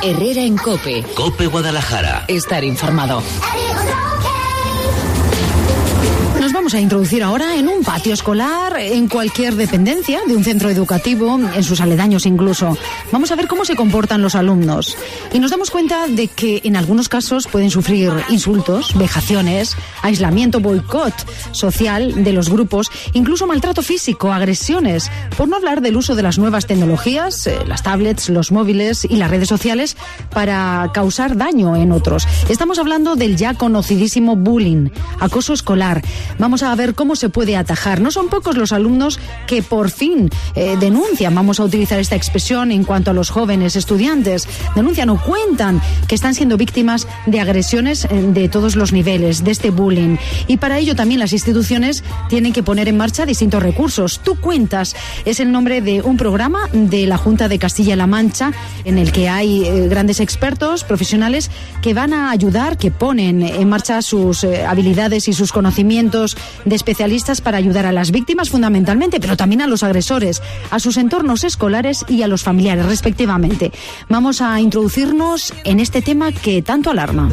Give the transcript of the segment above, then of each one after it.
Herrera en COPE. COPE Guadalajara. Estar informado. Nos vamos a introducir ahora en un patio escolar, en cualquier dependencia de un centro educativo, en sus aledaños incluso. Vamos a ver cómo se comportan los alumnos. Y nos damos cuenta de que en algunos casos pueden sufrir insultos, vejaciones, aislamiento, boicot social de los grupos, incluso maltrato físico, agresiones, por no hablar del uso de las nuevas tecnologías, las tablets, los móviles y las redes sociales para causar daño en otros. Estamos hablando del ya conocidísimo bullying, acoso escolar. Vamos a ver cómo se puede atajar. No son pocos los alumnos que por fin denuncian, vamos a utilizar esta expresión en cuanto a los jóvenes estudiantes, denuncian o cuentan que están siendo víctimas de agresiones de todos los niveles, de este bullying. Y para ello también las instituciones tienen que poner en marcha distintos recursos. Tú cuentas es el nombre de un programa de la Junta de Castilla-La Mancha en el que hay grandes expertos, profesionales que van a ayudar, que ponen en marcha sus habilidades y sus conocimientos de especialistas para ayudar a las víctimas fundamentalmente, pero también a los agresores, a sus entornos escolares y a los familiares respectivamente. Vamos a introducirnos en este tema que tanto alarma.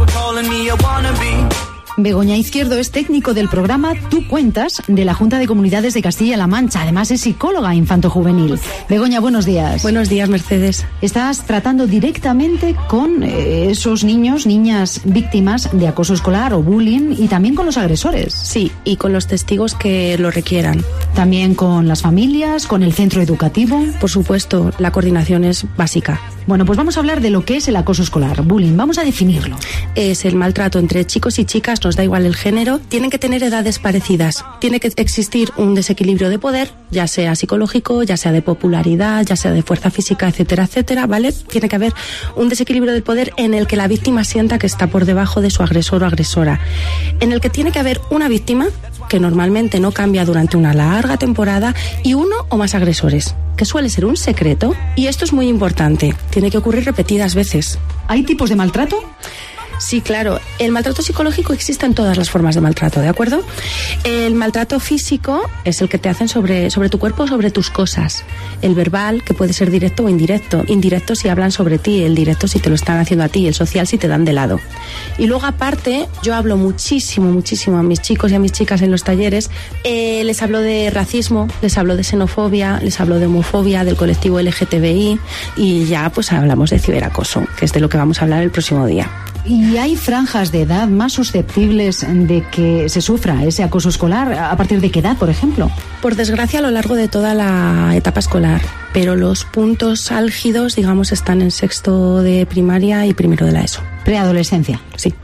Begoña Izquierdo es técnico del programa Tú Cuentas de la Junta de Comunidades de Castilla-La Mancha. Además es psicóloga infanto-juvenil. Begoña, buenos días. Buenos días, Mercedes. Estás tratando directamente con esos niños, niñas víctimas de acoso escolar o bullying y también con los agresores. Sí, y con los testigos que lo requieran. También con las familias, con el centro educativo. Por supuesto, la coordinación es básica. Bueno, pues vamos a hablar de lo que es el acoso escolar, bullying. Vamos a definirlo. Es el maltrato entre chicos y chicas, nos da igual el género. Tienen que tener edades parecidas. Tiene que existir un desequilibrio de poder, ya sea psicológico, ya sea de popularidad, ya sea de fuerza física, etcétera, etcétera, ¿vale? Tiene que haber un desequilibrio del poder en el que la víctima sienta que está por debajo de su agresor o agresora. En el que tiene que haber una víctima, que normalmente no cambia durante una larga temporada, y uno o más agresores, que suele ser un secreto, y esto es muy importante, tiene que ocurrir repetidas veces. ¿Hay tipos de maltrato? Sí, claro. El maltrato psicológico existe en todas las formas de maltrato, ¿de acuerdo? El maltrato físico es el que te hacen sobre tu cuerpo, sobre tus cosas. El verbal, que puede ser directo o indirecto. Indirecto si hablan sobre ti, el directo si te lo están haciendo a ti, el social si te dan de lado. Y luego aparte, yo hablo muchísimo a mis chicos y a mis chicas en los talleres. Les hablo de racismo, les hablo de xenofobia, les hablo de homofobia, del colectivo LGTBI y ya pues hablamos de ciberacoso, que es de lo que vamos a hablar el próximo día. ¿Y hay franjas de edad más susceptibles de que se sufra ese acoso escolar? ¿A partir de qué edad, por ejemplo? Por desgracia, a lo largo de toda la etapa escolar. Pero los puntos álgidos, digamos, están en sexto de primaria y primero de la ESO. Preadolescencia. Sí.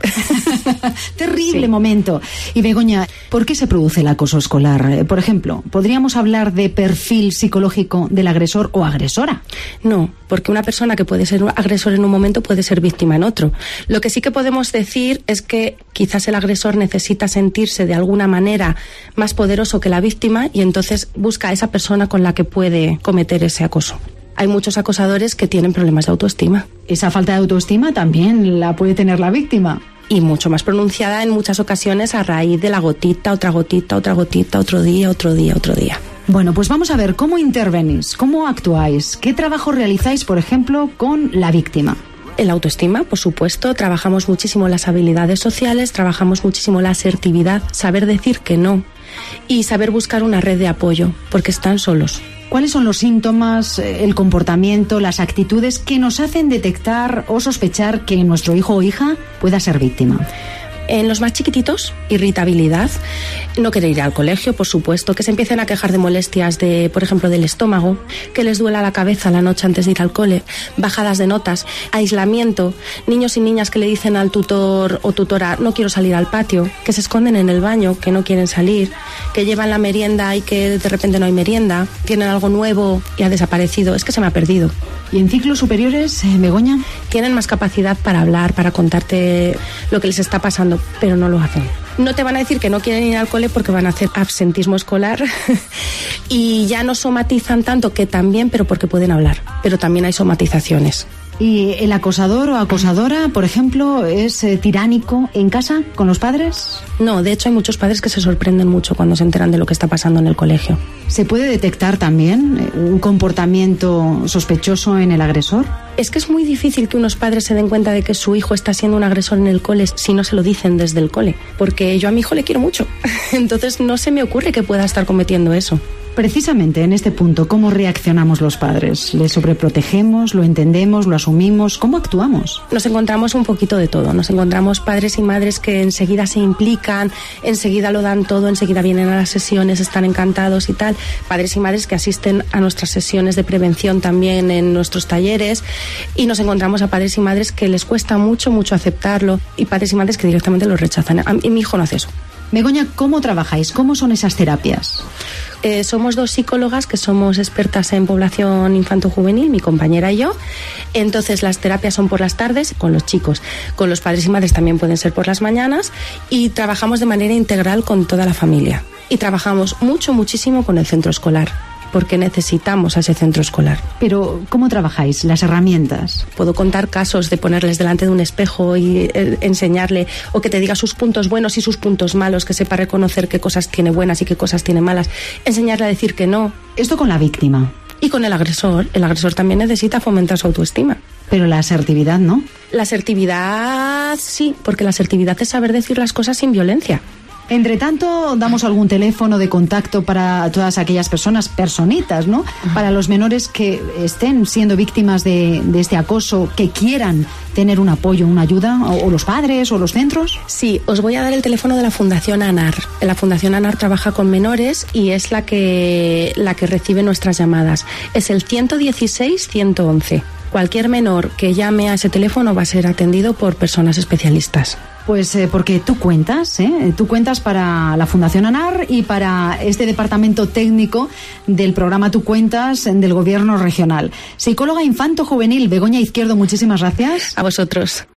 Terrible momento. Y Begoña, ¿por qué se produce el acoso escolar? Por ejemplo, ¿podríamos hablar de perfil psicológico del agresor o agresora? No, porque una persona que puede ser agresor en un momento puede ser víctima en otro. Lo que sí que podemos decir es que quizás el agresor necesita sentirse de alguna manera más poderoso que la víctima y entonces busca a esa persona con la que puede cometer ese acoso. Hay muchos acosadores que tienen problemas de autoestima. Esa falta de autoestima también la puede tener la víctima. Y mucho más pronunciada en muchas ocasiones a raíz de la gotita, otra gotita, otra gotita, otro día, otro día, otro día. Bueno, pues vamos a ver cómo intervenís, cómo actuáis, qué trabajo realizáis, por ejemplo, con la víctima. La autoestima, por supuesto, trabajamos muchísimo las habilidades sociales, trabajamos muchísimo la asertividad, saber decir que no y saber buscar una red de apoyo, porque están solos. ¿Cuáles son los síntomas, el comportamiento, las actitudes que nos hacen detectar o sospechar que nuestro hijo o hija pueda ser víctima? En los más chiquititos, irritabilidad, no querer ir al colegio, por supuesto, que se empiecen a quejar de molestias, por ejemplo, del estómago, que les duela la cabeza la noche antes de ir al cole, bajadas de notas, aislamiento, niños y niñas que le dicen al tutor o tutora no quiero salir al patio, que se esconden en el baño, que no quieren salir, que llevan la merienda y que de repente no hay merienda, tienen algo nuevo y ha desaparecido, es que se me ha perdido. ¿Y en ciclos superiores, Begoña? Tienen más capacidad para hablar, para contarte lo que les está pasando, pero no lo hacen. No te van a decir que no quieren ir al cole porque van a hacer absentismo escolar y ya no somatizan tanto, que también, pero porque pueden hablar. Pero también hay somatizaciones. ¿Y el acosador o acosadora, por ejemplo, es tiránico en casa con los padres? No, de hecho hay muchos padres que se sorprenden mucho cuando se enteran de lo que está pasando en el colegio. ¿Se puede detectar también un comportamiento sospechoso en el agresor? Es que es muy difícil que unos padres se den cuenta de que su hijo está siendo un agresor en el cole si no se lo dicen desde el cole. Porque yo a mi hijo le quiero mucho. Entonces no se me ocurre que pueda estar cometiendo eso. Precisamente en este punto, ¿cómo reaccionamos los padres? ¿Le sobreprotegemos, lo entendemos, lo asumimos? ¿Cómo actuamos? Nos encontramos un poquito de todo. Nos encontramos padres y madres que enseguida se implican, enseguida lo dan todo, enseguida vienen a las sesiones, están encantados y tal. Padres y madres que asisten a nuestras sesiones de prevención también en nuestros talleres. Y nos encontramos a padres y madres que les cuesta mucho aceptarlo, y padres y madres que directamente lo rechazan. Y mi hijo no hace eso. Begoña, ¿cómo trabajáis? ¿Cómo son esas terapias? Somos 2 psicólogas que somos expertas en población infanto-juvenil, mi compañera y yo. Entonces las terapias son por las tardes con los chicos. Con los padres y madres también pueden ser por las mañanas, y trabajamos de manera integral con toda la familia. Y trabajamos muchísimo con el centro escolar, porque necesitamos a ese centro escolar. Pero, ¿cómo trabajáis? ¿Las herramientas? Puedo contar casos de ponerles delante de un espejo y enseñarle, o que te diga sus puntos buenos y sus puntos malos, que sepa reconocer qué cosas tiene buenas y qué cosas tiene malas. Enseñarle a decir que no. Esto con la víctima. Y con el agresor también necesita fomentar su autoestima. Pero la asertividad, ¿no? La asertividad sí, porque la asertividad es saber decir las cosas sin violencia. Entre tanto, damos algún teléfono de contacto para todas aquellas personitas, ¿no? Para los menores que estén siendo víctimas de este acoso, que quieran tener un apoyo, una ayuda, o los padres o los centros. Sí, os voy a dar el teléfono de la Fundación ANAR. La Fundación ANAR trabaja con menores y es la que recibe nuestras llamadas. Es el 116-111. Cualquier menor que llame a ese teléfono va a ser atendido por personas especialistas. Pues porque tú cuentas para la Fundación ANAR y para este departamento técnico del programa Tú Cuentas del Gobierno Regional. Psicóloga infanto-juvenil Begoña Izquierdo, muchísimas gracias. A vosotros.